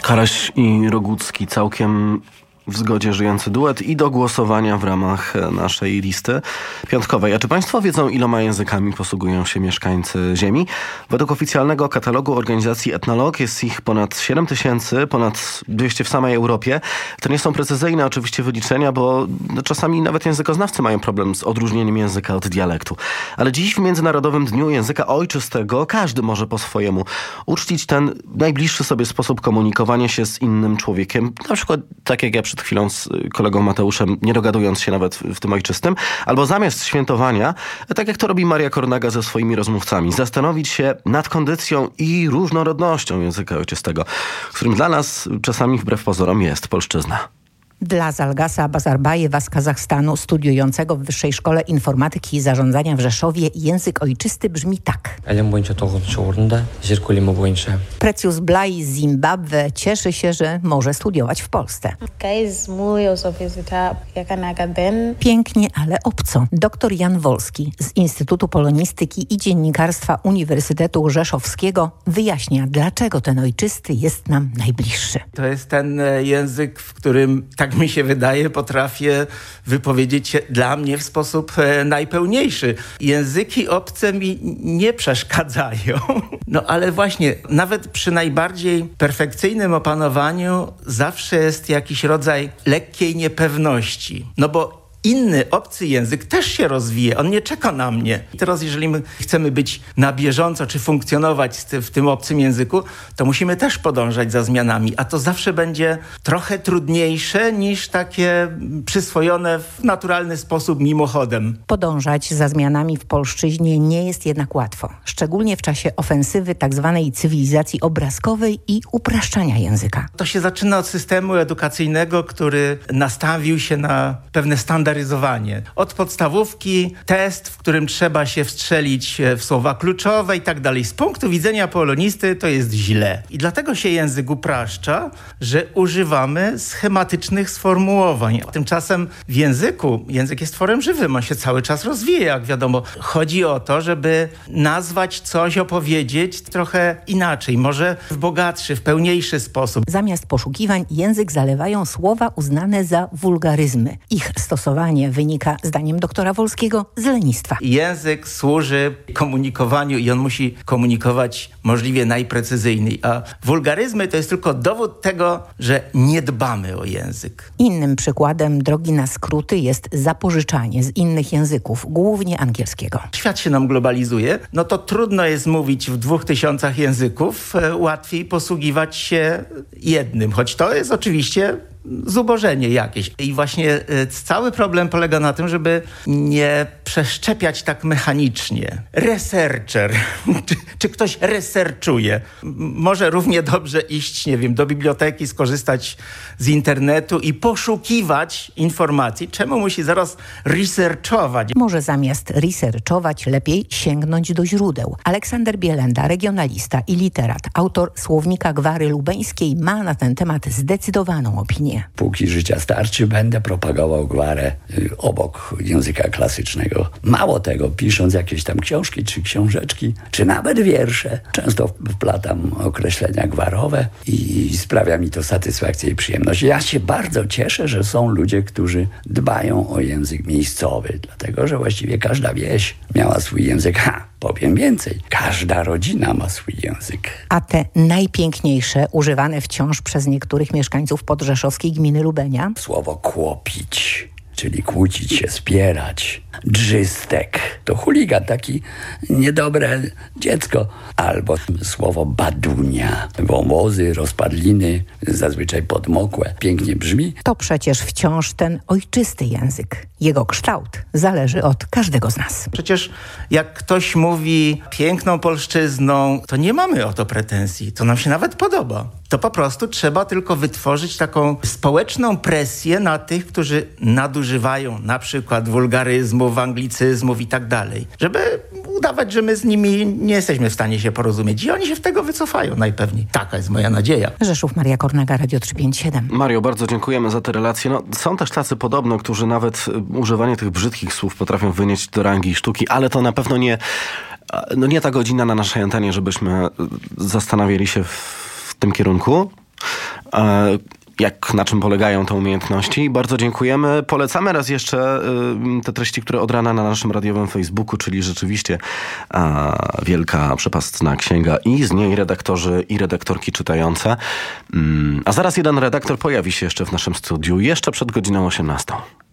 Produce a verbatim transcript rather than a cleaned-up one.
Karaś i Rogucki, całkiem w zgodzie żyjący duet i do głosowania w ramach naszej listy piątkowej. A czy państwo wiedzą, iloma językami posługują się mieszkańcy Ziemi? Według oficjalnego katalogu organizacji Ethnologue jest ich ponad siedem tysięcy, ponad dwieście w samej Europie. To nie są precyzyjne oczywiście wyliczenia, bo czasami nawet językoznawcy mają problem z odróżnieniem języka od dialektu. Ale dziś w Międzynarodowym Dniu Języka Ojczystego każdy może po swojemu uczcić ten najbliższy sobie sposób komunikowania się z innym człowiekiem. Na przykład tak jak ja przed chwilą z kolegą Mateuszem, nie dogadując się nawet w tym ojczystym, albo zamiast świętowania, tak jak to robi Maria Kornaga ze swoimi rozmówcami, zastanowić się nad kondycją i różnorodnością języka ojczystego, którym dla nas czasami wbrew pozorom jest polszczyzna. Dla Zalgasa Bazarbajewa z Kazachstanu, studiującego w Wyższej Szkole Informatyki i Zarządzania w Rzeszowie, język ojczysty brzmi tak. Precious Blaj z Zimbabwe cieszy się, że może studiować w Polsce. Pięknie, ale obco. Doktor Jan Wolski z Instytutu Polonistyki i Dziennikarstwa Uniwersytetu Rzeszowskiego wyjaśnia, dlaczego ten ojczysty jest nam najbliższy. To jest ten język, w którym tak mi się wydaje, potrafię wypowiedzieć się dla mnie w sposób e, najpełniejszy. Języki obce mi nie przeszkadzają. No ale właśnie, nawet przy najbardziej perfekcyjnym opanowaniu zawsze jest jakiś rodzaj lekkiej niepewności. No bo inny, obcy język też się rozwija. On nie czeka na mnie. I teraz, jeżeli my chcemy być na bieżąco, czy funkcjonować w tym obcym języku, to musimy też podążać za zmianami. A to zawsze będzie trochę trudniejsze niż takie przyswojone w naturalny sposób mimochodem. Podążać za zmianami w polszczyźnie nie jest jednak łatwo. Szczególnie w czasie ofensywy tzw. cywilizacji obrazkowej i upraszczania języka. To się zaczyna od systemu edukacyjnego, który nastawił się na pewne standardy. Od podstawówki, test, w którym trzeba się wstrzelić w słowa kluczowe i tak dalej. Z punktu widzenia polonisty to jest źle. I dlatego się język upraszcza, że używamy schematycznych sformułowań. Tymczasem w języku, język jest tworem żywym, on się cały czas rozwija, jak wiadomo. Chodzi o to, żeby nazwać coś, opowiedzieć trochę inaczej, może w bogatszy, w pełniejszy sposób. Zamiast poszukiwań język zalewają słowa uznane za wulgaryzmy. Ich stosowanie wynika, zdaniem doktora Wolskiego, z lenistwa. Język służy komunikowaniu i on musi komunikować możliwie najprecyzyjniej, a wulgaryzmy to jest tylko dowód tego, że nie dbamy o język. Innym przykładem drogi na skróty jest zapożyczanie z innych języków, głównie angielskiego. Świat się nam globalizuje, no to trudno jest mówić w dwóch tysiącach języków, łatwiej posługiwać się jednym, choć to jest oczywiście zubożenie jakieś. I właśnie y, cały problem polega na tym, żeby nie przeszczepiać tak mechanicznie. Researcher. czy, czy ktoś researchuje? M- może równie dobrze iść, nie wiem, do biblioteki, skorzystać z internetu i poszukiwać informacji. Czemu musi zaraz researchować? Może zamiast researchować lepiej sięgnąć do źródeł. Aleksander Bielenda, regionalista i literat, autor słownika Gwary Lubeńskiej, ma na ten temat zdecydowaną opinię. Póki życia starczy, będę propagował gwarę y, obok języka klasycznego. Mało tego, pisząc jakieś tam książki, czy książeczki, czy nawet wiersze, często wplatam określenia gwarowe i sprawia mi to satysfakcję i przyjemność. Ja się bardzo cieszę, że są ludzie, którzy dbają o język miejscowy, dlatego że właściwie każda wieś miała swój język. Ha! Powiem więcej, każda rodzina ma swój język. A te najpiękniejsze, używane wciąż przez niektórych mieszkańców podrzeszowskiej gminy Lubenia? Słowo kłopić, czyli kłócić się, spierać. Drzystek to chuligan, taki niedobre dziecko. Albo słowo badunia, wąwozy, rozpadliny, zazwyczaj podmokłe. Pięknie brzmi. To przecież wciąż ten ojczysty język. Jego kształt zależy od każdego z nas. Przecież jak ktoś mówi piękną polszczyzną, to nie mamy o to pretensji. To nam się nawet podoba. To po prostu trzeba tylko wytworzyć taką społeczną presję na tych, którzy nadużywają na przykład wulgaryzmów, anglicyzmów i tak dalej. Żeby udawać, że my z nimi nie jesteśmy w stanie się porozumieć. I oni się w tego wycofają najpewniej. Taka jest moja nadzieja. Rzeszów, Maria Kornaga, Radio trzysta pięćdziesiąt siedem. Mario, bardzo dziękujemy za te relacje. No, są też tacy podobno, którzy nawet używanie tych brzydkich słów potrafią wynieść do rangi sztuki, ale to na pewno nie, no nie ta godzina na naszej antenie, żebyśmy zastanawiali się w, w tym kierunku. jak, na czym polegają te umiejętności. Bardzo dziękujemy. Polecamy raz jeszcze y, te treści, które od rana na naszym radiowym Facebooku, czyli rzeczywiście a, wielka, przepastna księga i z niej redaktorzy i redaktorki czytające. Mm, a zaraz jeden redaktor pojawi się jeszcze w naszym studiu, jeszcze przed godziną osiemnastą.